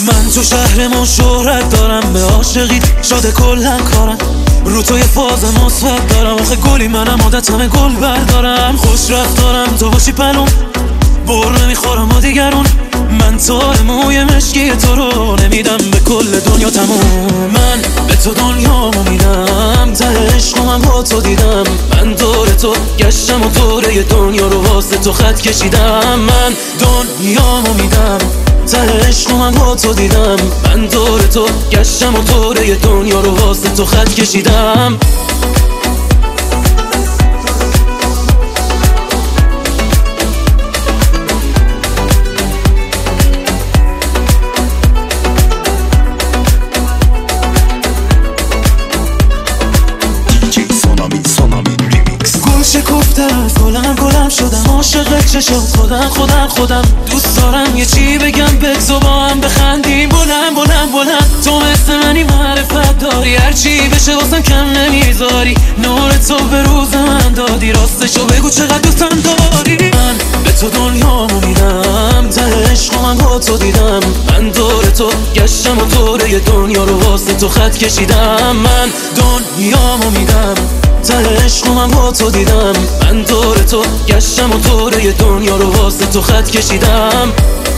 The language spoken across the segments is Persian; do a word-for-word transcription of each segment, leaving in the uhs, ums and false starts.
من تو شهرمون شهرت دارم، به عاشقی شده کلن کارم، رو تو یه فاز مثبت دارم. آخه گلی منم عادتم گل بردارم، خوش رفتارم تو باشی پلوم، بر نمیخورم و دیگرون. من تار موی مشکی تو رو نمیدم به کل دنیا تموم. من به تو دنیامو میدم، ته عشقم با تو دیدم. من دور تو گشتم و دوره دنیا رو واسه تو خط کشیدم. من دنیامو میدم، ته عشقم با تو دیدم. من دور تو گشتم و دوره دنیا رو واسه تو خط کشیدم. شکفته از گلم گلم شدم، عاشق چشم خودم خودم خودم. دوست دارم یه چی بگم به تو، با هم بخندیم بلند بلند بلند. تو مثل منی معرفت داری، هرچی بشه واسم کم نمیذاری. نور تو به روز من دادی، راستشو بگو چقدر دوستم داری. من به تو دنیامو میدم، ته عشقم با تو دیدم. من دور تو گشتم و دوره دنیا رو واسه تو خط کشیدم. من دنیامو میدم، ته عشقم با تو دیدم. من دور تو گشتم و دوره دنیا رو واسه تو خط کشیدم.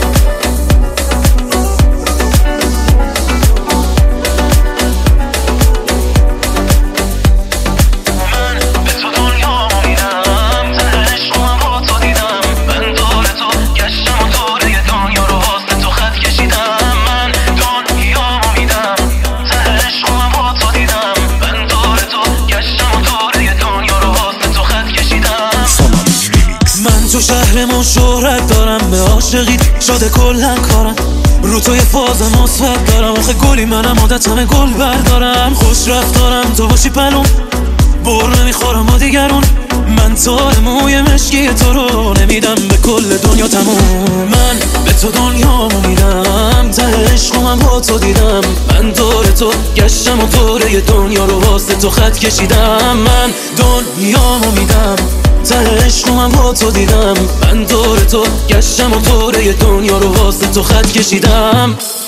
تو شهرمون شهرت دارم، به عاشقی شده کلن کارم، رو تو یه فاز مثبت دارم. آخه گلی منم عادتم گل بردارم، خوش رفتارم تو باشی پلوم، بر نمیخورم و دیگرون. من تار موی مشکی تو رو نمیدم به کل دنیا تموم. من به تو دنیامو میدم، ته عشقم با تو دیدم. من دور تو گشتم و دوره دنیا رو واسه تو خط کشیدم. من دنیامو میدم، ته عشقم با تو دیدم. من دور تو گشتم و دوره دنیا رو واسه تو خط کشیدم.